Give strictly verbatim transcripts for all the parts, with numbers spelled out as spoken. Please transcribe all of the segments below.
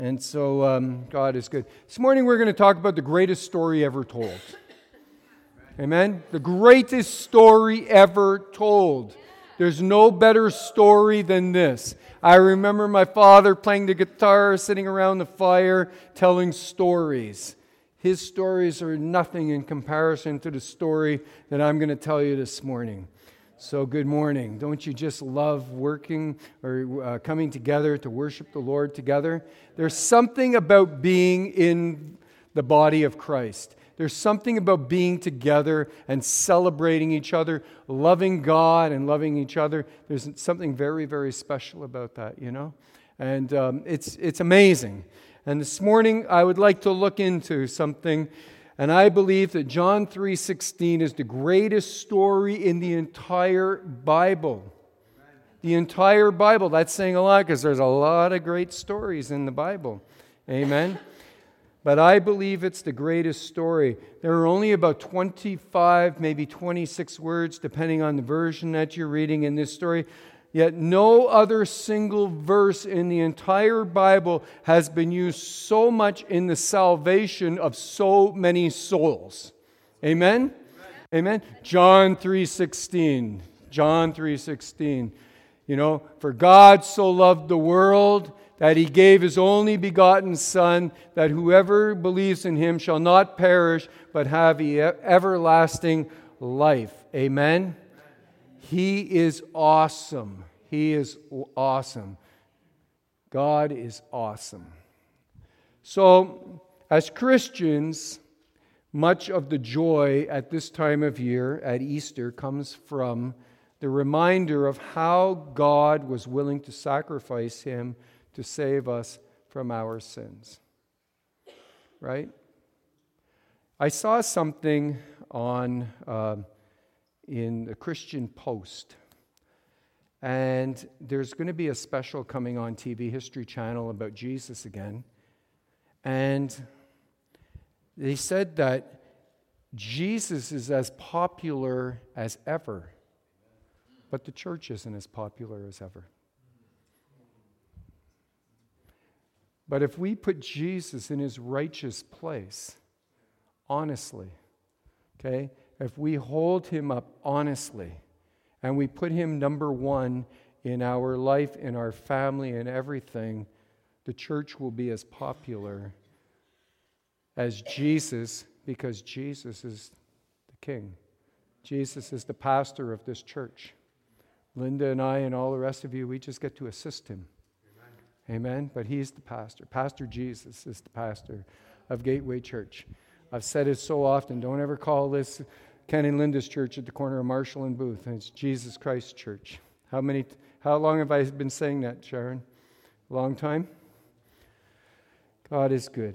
And so um, God is good. This morning we're going to talk about the greatest story ever told. Amen? The greatest story ever told. There's no better story than this. I remember my father playing the guitar, sitting around the fire, telling stories. His stories are nothing in comparison to the story that I'm going to tell you this morning. So good morning. Don't you just love working or uh, coming together to worship the Lord together? There's something about being in the body of Christ. There's something about being together and celebrating each other, loving God and loving each other. There's something very, very special about that, you know? And um, it's it's amazing. And this morning I would like to look into something. And I believe that John three sixteen is the greatest story in the entire Bible. The entire Bible. That's saying a lot because there's a lot of great stories in the Bible. Amen? But I believe it's the greatest story. There are only about twenty-five, maybe twenty-six words, depending on the version that you're reading in this story. Yet no other single verse in the entire Bible has been used so much in the salvation of so many souls. Amen? Amen? John three sixteen. John three sixteen. You know, for God so loved the world that He gave His only begotten Son, that whoever believes in Him shall not perish, but have everlasting life. Amen? He is awesome. He is awesome. God is awesome. So, as Christians, much of the joy at this time of year, at Easter, comes from the reminder of how God was willing to sacrifice Him to save us from our sins. Right? I saw something on... Uh, in the Christian Post. And there's going to be a special coming on T V, History Channel, about Jesus again. And they said that Jesus is as popular as ever, but the church isn't as popular as ever. But if we put Jesus in His righteous place, honestly, okay, if we hold Him up honestly and we put Him number one in our life, in our family, and everything, the church will be as popular as Jesus, because Jesus is the King. Jesus is the pastor of this church. Linda and I and all the rest of you, we just get to assist Him. Amen? Amen? But He's the pastor. Pastor Jesus is the pastor of Gateway Church. I've said it so often, don't ever call this Ken and Linda's church at the corner of Marshall and Booth. It's Jesus Christ Church. How many? How long have I been saying that, Sharon? A long time? God is good.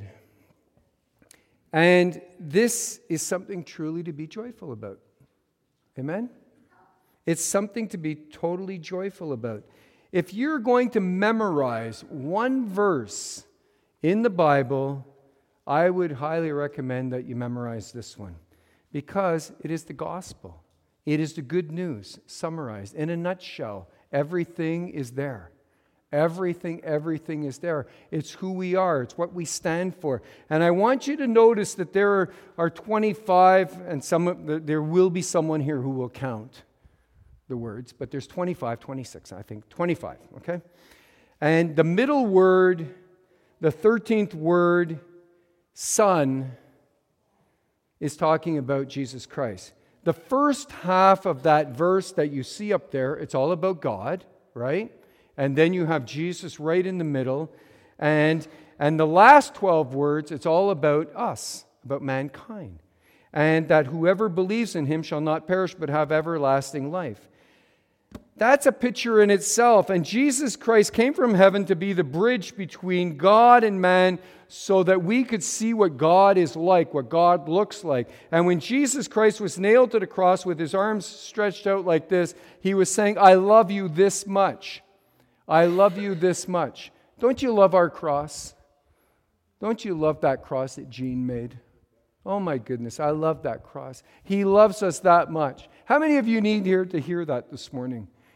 And this is something truly to be joyful about. Amen? It's something to be totally joyful about. If you're going to memorize one verse in the Bible, I would highly recommend that you memorize this one. Because it is the gospel. It is the good news summarized. In a nutshell, everything is there. Everything, everything is there. It's who we are. It's what we stand for. And I want you to notice that there are, are twenty-five, and some there will be someone here who will count the words, but there's twenty-five, twenty-six, I think. twenty-five, okay? And the middle word, the thirteenth word, Son, is talking about Jesus Christ. The first half of that verse that you see up there, it's all about God, right? And then you have Jesus right in the middle. And, and the last twelve words, it's all about us, about mankind. And that whoever believes in Him shall not perish but have everlasting life. That's a picture in itself. And Jesus Christ came from heaven to be the bridge between God and man so that we could see what God is like, what God looks like. And when Jesus Christ was nailed to the cross with His arms stretched out like this, He was saying, I love you this much. I love you this much. Don't you love our cross? Don't you love that cross that Gene made? Oh my goodness, I love that cross. He loves us that much. How many of you need here to hear that this morning?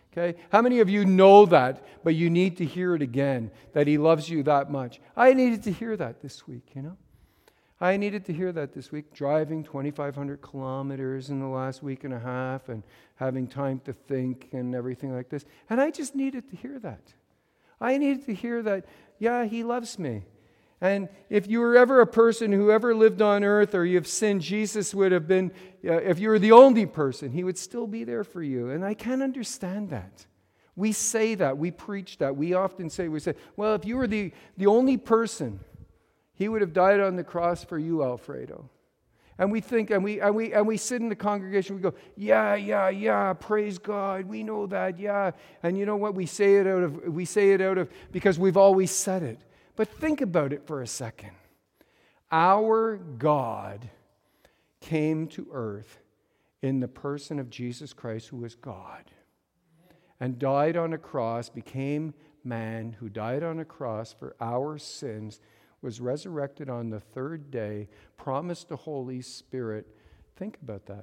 Okay? How many of you know that, but you need to hear it again, that he loves you that much? I needed to hear that this week, you know? I needed to hear that this week, driving twenty-five hundred kilometers in the last week and a half and having time to think and everything like this. And I just needed to hear that. I needed to hear that, yeah, he loves me. And if you were ever a person who ever lived on earth or you've sinned, Jesus would have been, uh, if you were the only person, he would still be there for you. And I can't understand that. We say that, we preach that, we often say, we say, well, if you were the, the only person, he would have died on the cross for you, Alfredo. And we think, and we and we and we sit in the congregation, we go, yeah, yeah, yeah, praise God, we know that, yeah. And you know what? We say it out of we say it out of because we've always said it. But think about it for a second. Our God came to earth in the person of Jesus Christ, who is God, and died on a cross, became man, who died on a cross for our sins, was resurrected on the third day, promised the Holy Spirit. Think about that.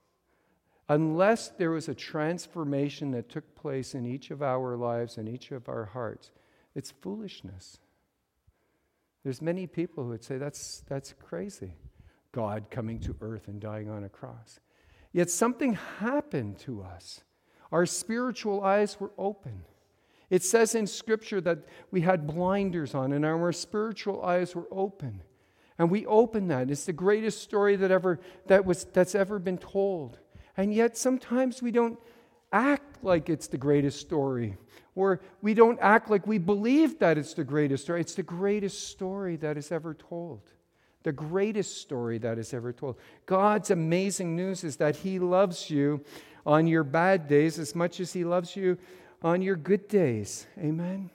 Unless there was a transformation that took place in each of our lives and each of our hearts, it's foolishness. There's many people who would say that's that's crazy. God coming to earth and dying on a cross. Yet something happened to us. Our spiritual eyes were open. It says in Scripture that we had blinders on and our spiritual eyes were open. And we opened that. It's the greatest story that ever that was that's ever been told. And yet sometimes we don't act like it's the greatest story. Or we don't act like we believe that it's the greatest story. It's the greatest story that is ever told. The greatest story that is ever told. God's amazing news is that he loves you on your bad days as much as he loves you on your good days. Amen?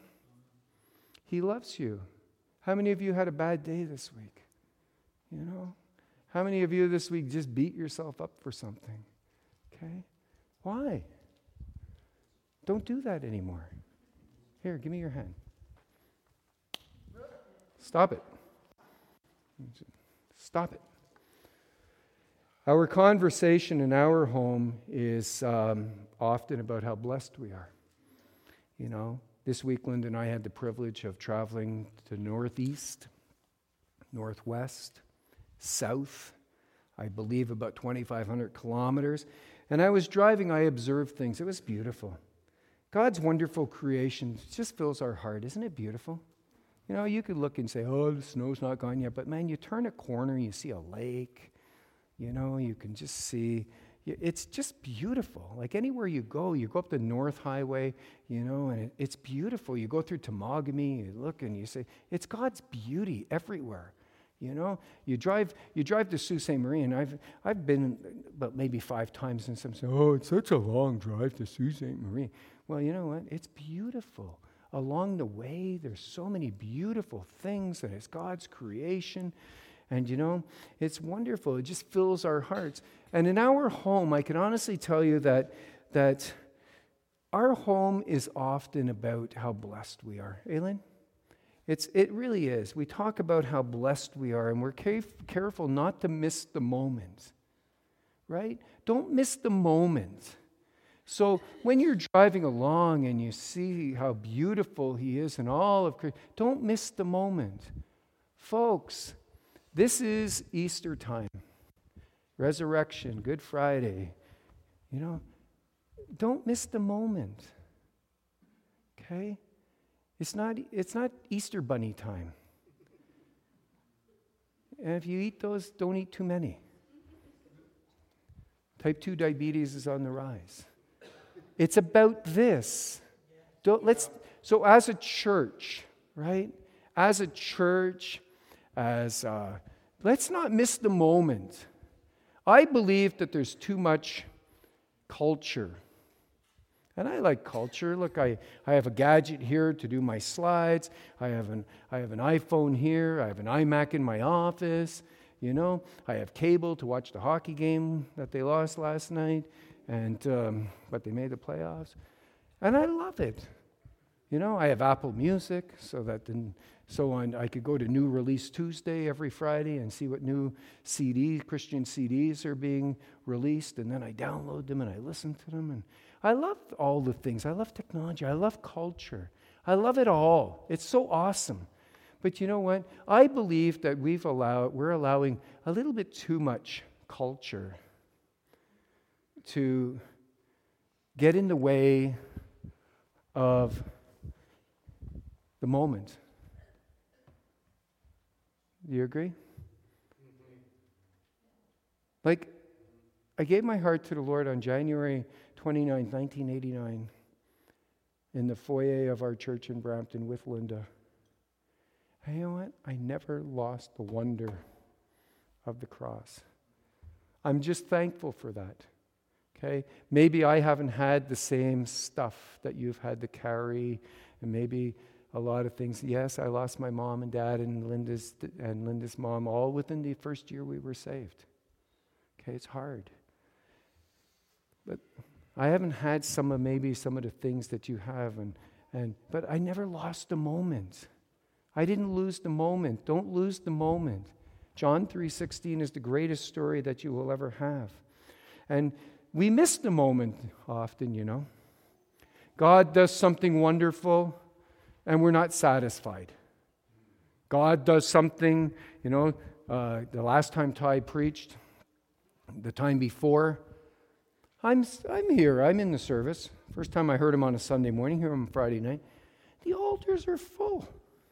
He loves you. How many of you had a bad day this week? You know? How many of you this week just beat yourself up for something? Okay? Why? Don't do that anymore. Here, give me your hand. Stop it. Stop it. Our conversation in our home is um, often about how blessed we are. You know, this week Linda and I had the privilege of traveling to northeast, northwest, south, I believe about twenty-five hundred kilometers. And I was driving, I observed things. It was beautiful. God's wonderful creation just fills our heart. Isn't it beautiful? You know, you could look and say, oh, the snow's not gone yet. But man, you turn a corner, you see a lake. You know, you can just see. It's just beautiful. Like anywhere you go, you go up the North Highway, you know, and it, it's beautiful. You go through Temagami, you look and you say, it's God's beauty everywhere. You know, you drive you drive to Sault Ste. Marie, and I've I've been about maybe five times, and some say, oh, it's such a long drive to Sault Ste. Marie. Well, you know what? It's beautiful. Along the way, there's so many beautiful things, and it's God's creation. And, you know, it's wonderful. It just fills our hearts. And in our home, I can honestly tell you that that our home is often about how blessed we are. Aileen? It's, it really is. We talk about how blessed we are, and we're caref- careful not to miss the moment, right? Don't miss the moment. So when you're driving along and you see how beautiful he is and all of creation, don't miss the moment. Folks, this is Easter time, Resurrection, Good Friday. You know, don't miss the moment, okay? It's not, it's not Easter bunny time. And if you eat those, don't eat too many. Type two diabetes is on the rise. It's about this. Don't, let's, so as a church, right? As a church, as uh, let's not miss the moment. I believe that there's too much culture. And I like culture. Look, I, I have a gadget here to do my slides. I have an I have an iPhone here. I have an iMac in my office. You know, I have cable to watch the hockey game that they lost last night, and um, but they made the playoffs, and I love it. You know, I have Apple Music, so that then so on. I could go to New Release Tuesday every Friday and see what new C Ds, Christian C Ds, are being released, and then I download them and I listen to them, and I love all the things. I love technology. I love culture. I love it all. It's so awesome. But you know what? I believe that we've allowed, we're allowing a little bit too much culture to get in the way of the moment. Do you agree? Like, I gave my heart to the Lord on January twenty-ninth, nineteen eighty-nine, in the foyer of our church in Brampton with Linda. And you know what? I never lost the wonder of the cross. I'm just thankful for that. Okay? Maybe I haven't had the same stuff that you've had to carry, and maybe a lot of things. Yes, I lost my mom and dad and Linda's and Linda's mom all within the first year we were saved. Okay, it's hard. But I haven't had some of maybe some of the things that you have, and and but I never lost a moment. I didn't lose the moment. Don't lose the moment. John three sixteen is the greatest story that you will ever have. And we miss the moment often, you know. God does something wonderful, and we're not satisfied. God does something, you know, uh, the last time Ty preached, the time before, I'm I'm here, I'm in the service. First time I heard him on a Sunday morning, hear him on Friday night. The altars are full.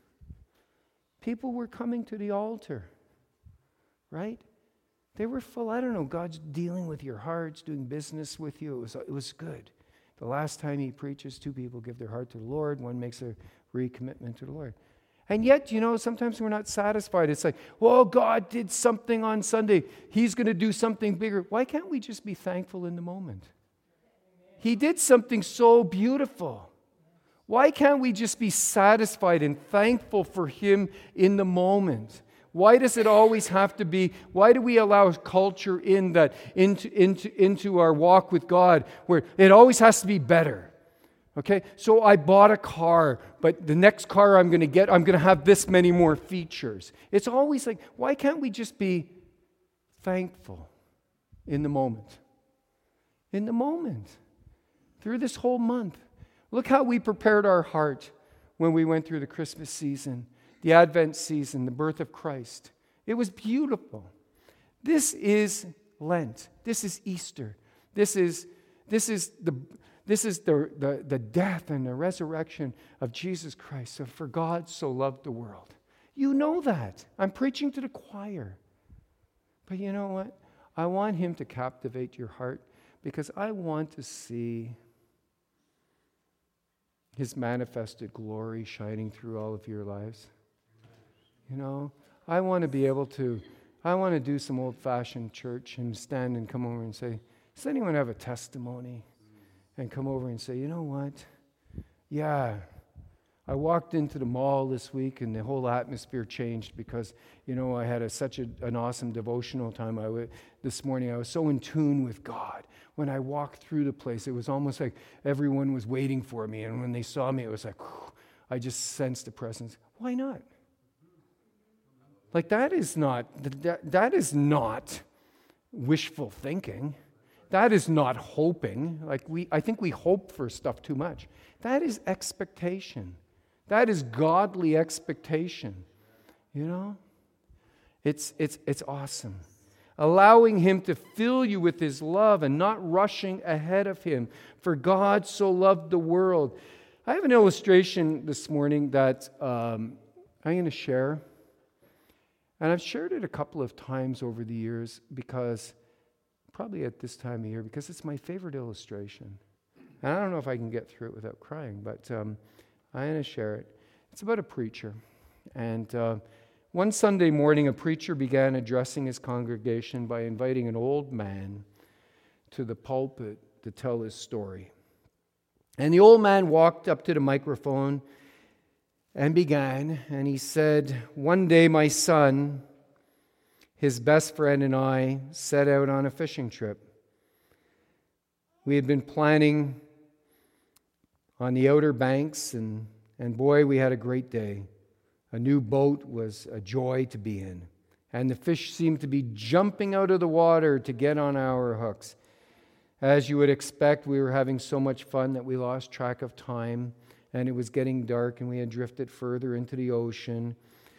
People were coming to the altar, right? They were full. I don't know, God's dealing with your hearts, doing business with you. It was, it was good. The last time he preaches, two people give their heart to the Lord. One makes a recommitment to the Lord. And yet, you know, sometimes we're not satisfied. It's like, well, God did something on Sunday. He's going to do something bigger. Why can't we just be thankful in the moment? He did something so beautiful. Why can't we just be satisfied and thankful for him in the moment? Why does it always have to be, why do we allow culture in that into, into, into our walk with God where it always has to be better? Okay, so I bought a car, but the next car I'm going to get, I'm going to have this many more features. It's always like, why can't we just be thankful in the moment? In the moment. Through this whole month. Look how we prepared our heart when we went through the Christmas season, the Advent season, the birth of Christ. It was beautiful. This is Lent. This is Easter. This is, this is the... This is the, the, the death and the resurrection of Jesus Christ. So for God so loved the world. You know that. I'm preaching to the choir. But you know what? I want him to captivate your heart because I want to see his manifested glory shining through all of your lives. You know, I want to be able to, I want to do some old-fashioned church and stand and come over and say, does anyone have a testimony? And come over and say, you know what? Yeah, I walked into the mall this week and the whole atmosphere changed because, you know, I had a, such a, an awesome devotional time I w- this morning. I was so in tune with God. When I walked through the place, it was almost like everyone was waiting for me. And when they saw me, it was like, whew, I just sensed the presence. Why not? Like that is not, that, that is not wishful thinking. That is not hoping. Like we, I think we hope for stuff too much. That is expectation. That is godly expectation. You know? It's, it's, it's awesome. Allowing him to fill you with his love and not rushing ahead of him. For God so loved the world. I have an illustration this morning that um, I'm going to share. And I've shared it a couple of times over the years because probably at this time of year, because it's my favorite illustration. And I don't know if I can get through it without crying, but um, I'm going to share it. It's about a preacher. And uh, one Sunday morning, a preacher began addressing his congregation by inviting an old man to the pulpit to tell his story. And the old man walked up to the microphone and began, and he said, one day my son, his best friend, and I set out on a fishing trip. We had been planning on the Outer Banks, and, and boy, we had a great day. A new boat was a joy to be in, and the fish seemed to be jumping out of the water to get on our hooks. As you would expect, we were having so much fun that we lost track of time, and it was getting dark, and we had drifted further into the ocean.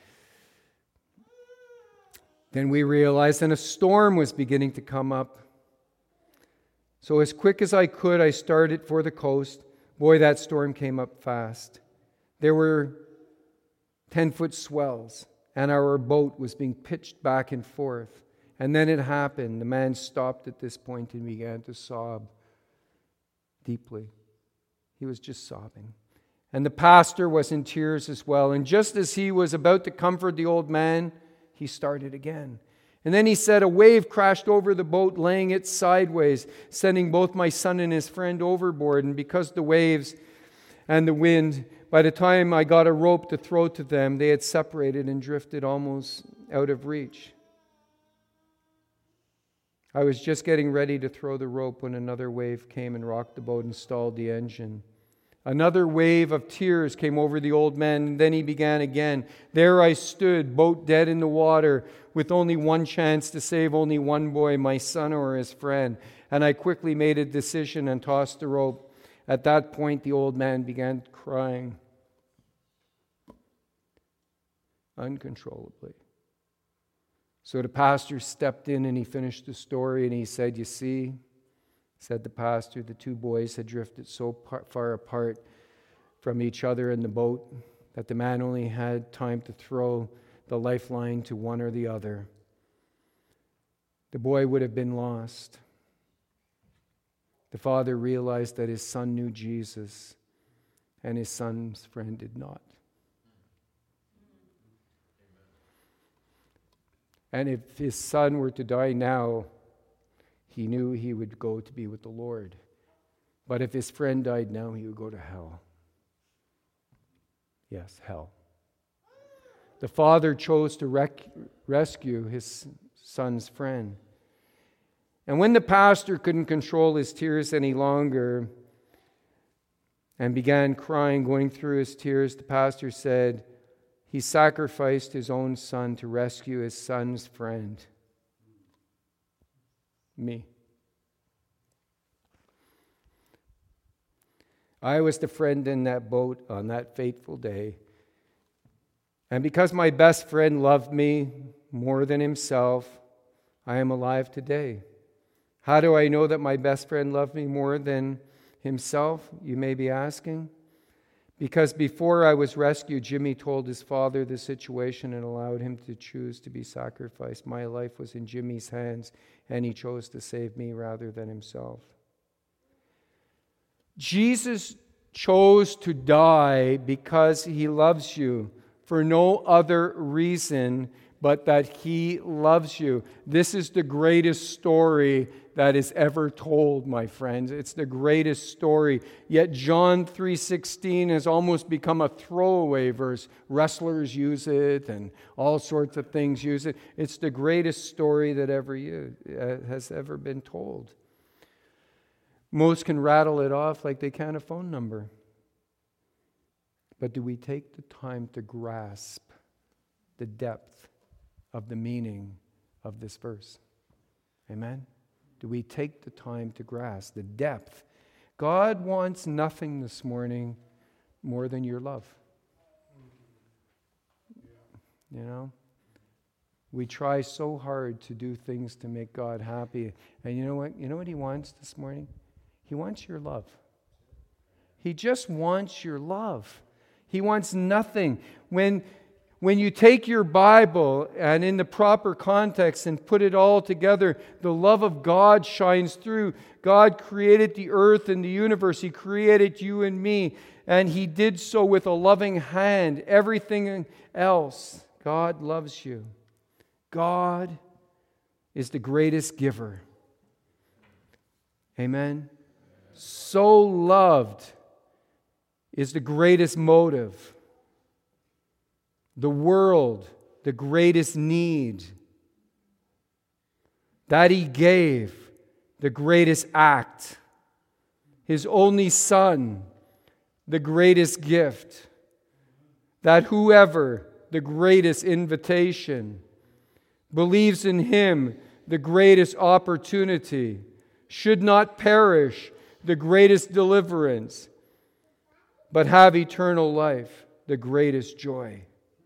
Then we realized that a storm was beginning to come up. So as quick as I could, I started for the coast. Boy, that storm came up fast. There were ten-foot swells, and our boat was being pitched back and forth. And then it happened. The man stopped at this point and began to sob deeply. He was just sobbing. And the pastor was in tears as well. And just as he was about to comfort the old man, he started again. And then he said, a wave crashed over the boat, laying it sideways, sending both my son and his friend overboard. And because the waves and the wind, by the time I got a rope to throw to them, they had separated and drifted almost out of reach. I was just getting ready to throw the rope when another wave came and rocked the boat and stalled the engine. Another wave of tears came over the old man, and then he began again. There I stood, boat dead in the water, with only one chance to save only one boy, my son or his friend. And I quickly made a decision and tossed the rope. At that point, the old man began crying uncontrollably. So the pastor stepped in and he finished the story, and he said, you see, said the pastor, the two boys had drifted so far apart from each other in the boat that the man only had time to throw the lifeline to one or the other. The boy would have been lost. The father realized that his son knew Jesus, and his son's friend did not. And if his son were to die now, he knew he would go to be with the Lord. But if his friend died now, he would go to hell. Yes, hell. The father chose to rec- rescue his son's friend. And when the pastor couldn't control his tears any longer and began crying, going through his tears, the pastor said, he sacrificed his own son to rescue his son's friend. Me. I was the friend in that boat on that fateful day. And because my best friend loved me more than himself, I am alive today. How do I know that my best friend loved me more than himself, you may be asking? Because before I was rescued, Jimmy told his father the situation and allowed him to choose to be sacrificed. My life was in Jimmy's hands, and he chose to save me rather than himself. Jesus chose to die because he loves you, for no other reason but that he loves you. This is the greatest story that is ever told, my friends. It's the greatest story. Yet John three sixteen has almost become a throwaway verse. Wrestlers use it and all sorts of things use it. It's the greatest story that ever used, uh, has ever been told. Most can rattle it off like they can a phone number. But do we take the time to grasp the depth of the meaning of this verse? Amen? Do we take the time to grasp the depth? God wants nothing this morning more than your love. You know? We try so hard to do things to make God happy. And you know what? You know what he wants this morning? He wants your love. He just wants your love. He wants nothing. When When you take your Bible and in the proper context and put it all together, the love of God shines through. God created the earth and the universe. He created you and me, and He did so with a loving hand. Everything else, God loves you. God is the greatest giver. Amen? So loved is the greatest motive. The world, the greatest need. That He gave, the greatest act. His only Son, the greatest gift. That whoever, the greatest invitation. Believes in Him, the greatest opportunity. should not perish, the greatest deliverance, but have eternal life, the greatest joy.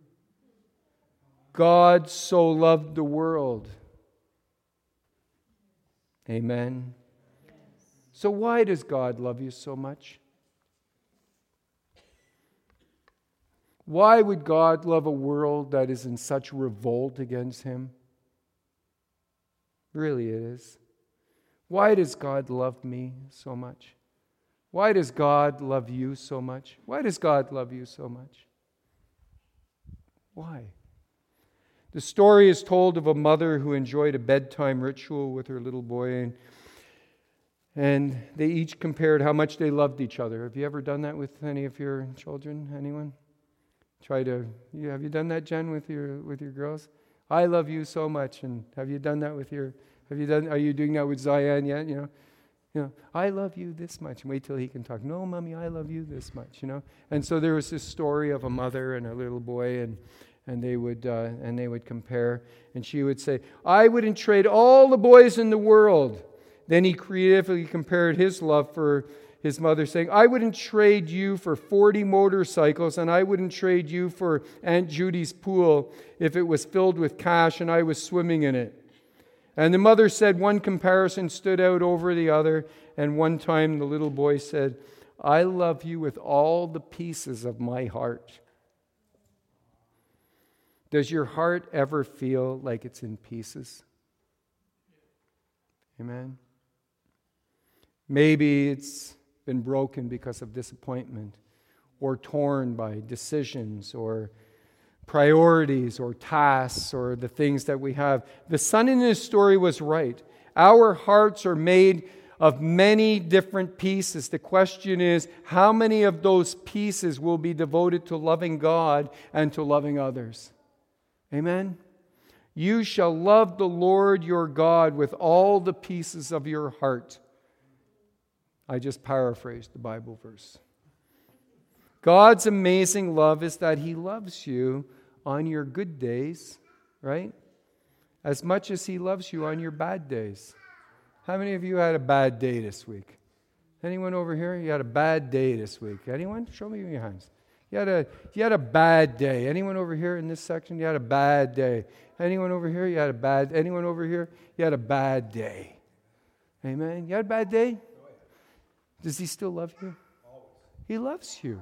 God so loved the world. Amen. So why does God love you so much? Why would God love a world that is in such revolt against Him? Really it is. Why does God love me so much? Why does God love you so much? Why does God love you so much? Why? The story is told of a mother who enjoyed a bedtime ritual with her little boy, and, and they each compared how much they loved each other. Have you ever done that with any of your children? Anyone? Try to, you, have you done that, Jen, with your with your girls? I love you so much. And have you done that with your, have you done, are you doing that with Zion yet? You know, you know, I love you this much. And wait till he can talk. No, Mommy, I love you this much, you know. And so there was this story of a mother and a little boy, and and they would uh, and they would compare. And she would say, I wouldn't trade all the boys in the world. Then he creatively compared his love for his mother, saying, I wouldn't trade you for forty motorcycles, and I wouldn't trade you for Aunt Judy's pool if it was filled with cash and I was swimming in it. And the mother said one comparison stood out over the other, and one time the little boy said, I love you with all the pieces of my heart. Does your heart ever feel like it's in pieces? Amen. Maybe it's been broken because of disappointment, or torn by decisions, or priorities, or tasks, or the things that we have. The son in this story was right. Our hearts are made of many different pieces. The question is, how many of those pieces will be devoted to loving God and to loving others? Amen? You shall love the Lord your God with all the pieces of your heart. I just paraphrased the Bible verse. God's amazing love is that He loves you on your good days, right? As much as He loves you on your bad days. How many of you had a bad day this week? Anyone over here? You had a bad day this week. Anyone? Show me your hands. You had a you had a bad day. Anyone over here in this section? You had a bad day. Anyone over here? You had a bad. Anyone over here? You had a bad day. Amen. You had a bad day? Does He still love you? Always. He loves you.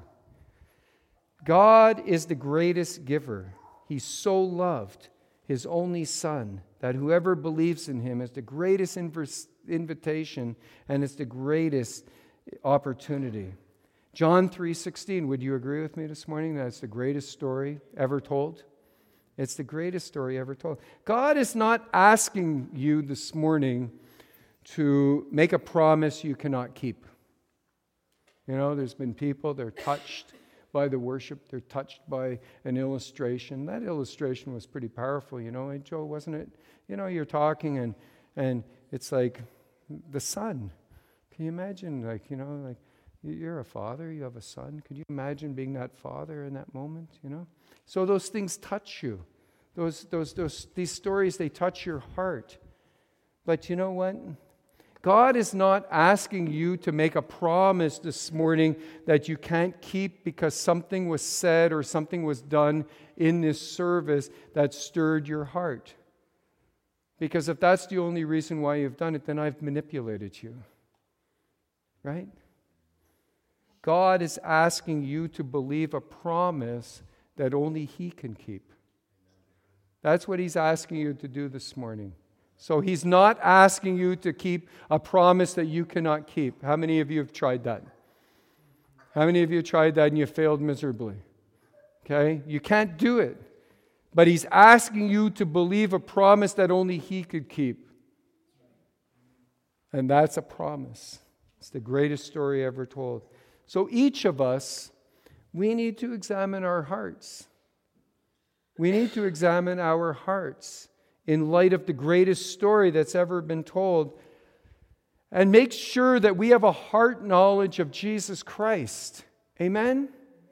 God is the greatest giver. He so loved His only Son that whoever believes in Him is the greatest inv- invitation and it's the greatest opportunity. John three sixteen, would you agree with me this morning that it's the greatest story ever told? It's the greatest story ever told. God is not asking you this morning to make a promise you cannot keep. You know, there's been people, they're touched by the worship. They're touched by an illustration. That illustration was pretty powerful, you know, hey, Joe, wasn't it? You know, you're talking and and it's like the son. Can you imagine, like, you know, like you're a father, you have a son. Could you imagine being that father in that moment, you know? So those things touch you. Those, those, those, these stories, they touch your heart. But you know what? God is not asking you to make a promise this morning that you can't keep because something was said or something was done in this service that stirred your heart. Because if that's the only reason why you've done it, then I've manipulated you. Right? God is asking you to believe a promise that only He can keep. That's what He's asking you to do this morning. So He's not asking you to keep a promise that you cannot keep. How many of you have tried that? How many of you have tried that and you failed miserably? Okay? You can't do it. But He's asking you to believe a promise that only He could keep. And that's a promise. It's the greatest story ever told. So each of us, we need to examine our hearts. We need to examine our hearts in light of the greatest story that's ever been told, and make sure that we have a heart knowledge of Jesus Christ. Amen?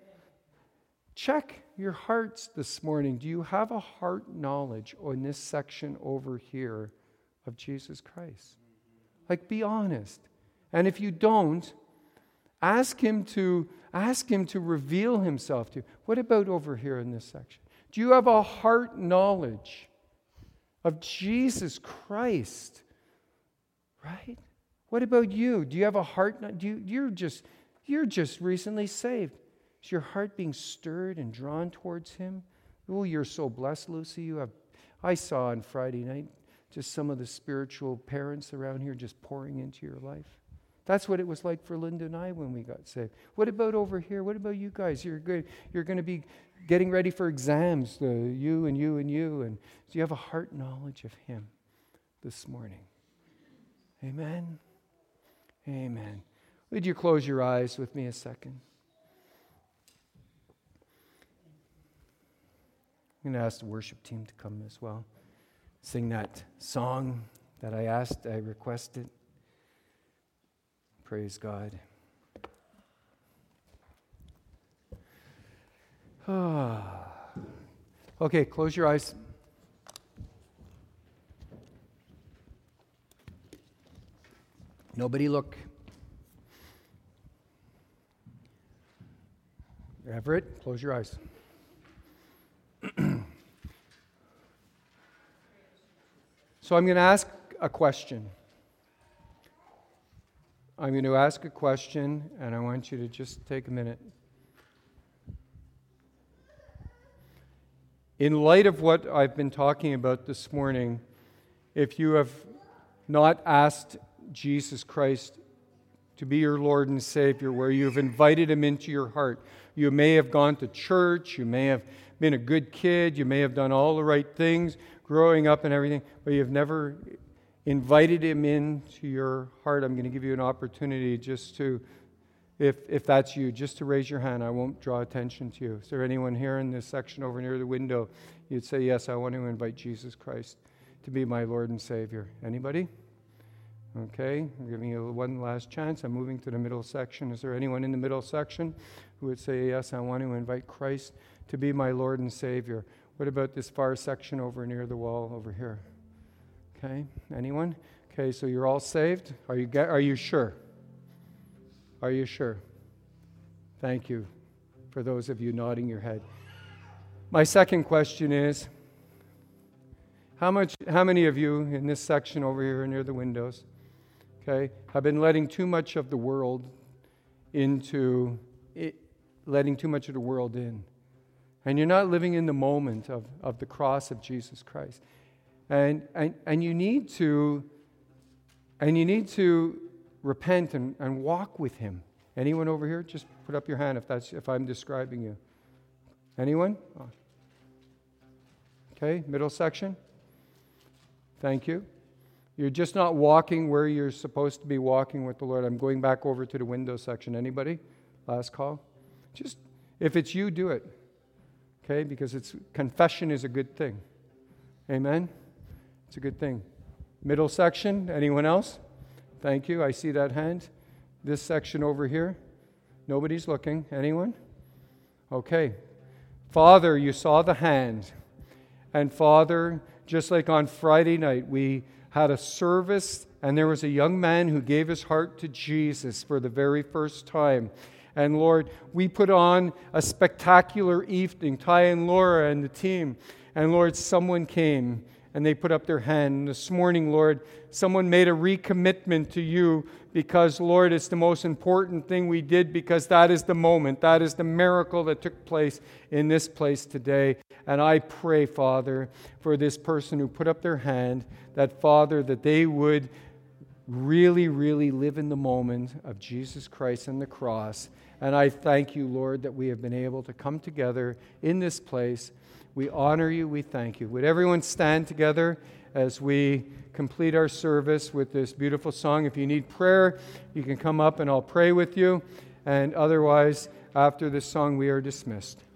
Check your hearts this morning. Do you have a heart knowledge on this section over here of Jesus Christ? Like, be honest. And if you don't, ask him to ask him to reveal himself to you. What about over here in this section? Do you have a heart knowledge of Jesus Christ? Right? What about you? Do you have a heart? Do you, you're just you're just recently saved. Is your heart being stirred and drawn towards him? Oh, you're so blessed, Lucy. You have. I saw on Friday night just some of the spiritual parents around here just pouring into your life. That's what it was like for Linda and I when we got saved. What about over here? What about you guys? You're good. You're going to be getting ready for exams. Uh, you and you and you. And do you have a heart knowledge of him this morning? Amen. Amen. Would you close your eyes with me a second? I'm going to ask the worship team to come as well. Sing that song that I asked, I requested. Praise God. Ah. Okay, close your eyes. Nobody look. Everett, close your eyes. So I'm going to ask a question. I'm going to ask a question, and I want you to just take a minute. In light of what I've been talking about this morning, if you have not asked Jesus Christ to be your Lord and Savior, where you've invited him into your heart, you may have gone to church, you may have been a good kid, you may have done all the right things growing up and everything, but you've never invited him into your heart. I'm going to give you an opportunity just to, if if that's you, just to raise your hand. I won't draw attention to you. Is there anyone here in this section over near the window? You'd say, yes, I want to invite Jesus Christ to be my Lord and Savior. Anybody? Okay, I'm giving you one last chance. I'm moving to the middle section. Is there anyone in the middle section who would say, yes, I want to invite Christ to be my Lord and Savior? What about this far section over near the wall over here? Okay, anyone? Okay, so you're all saved? Are you are you sure? Are you sure? Thank you for those of you nodding your head. My second question is, how much how many of you in this section over here near the windows, okay, have been letting too much of the world into it, letting too much of the world in? And you're not living in the moment of, of the cross of Jesus Christ. And, and and you need to and you need to repent and, and walk with him. Anyone over here? Just put up your hand if that's if I'm describing you. Anyone? Oh. Okay, middle section. Thank you. You're just not walking where you're supposed to be walking with the Lord. I'm going back over to the window section. Anybody? Last call. Just if it's you, do it. Okay, because it's confession is a good thing. Amen? It's a good thing. Middle section, anyone else? Thank you, I see that hand. This section over here, nobody's looking. Anyone? Okay. Father, you saw the hand. And Father, just like on Friday night, we had a service and there was a young man who gave his heart to Jesus for the very first time. And Lord, we put on a spectacular evening, Ty and Laura and the team. And Lord, someone came and they put up their hand. And this morning, Lord, someone made a recommitment to you because, Lord, it's the most important thing we did because that is the moment. That is the miracle that took place in this place today. And I pray, Father, for this person who put up their hand, that, Father, that they would really, really live in the moment of Jesus Christ and the cross. And I thank you, Lord, that we have been able to come together in this place. We honor you. We thank you. Would everyone stand together as we complete our service with this beautiful song? If you need prayer, you can come up and I'll pray with you. And otherwise, after this song, we are dismissed.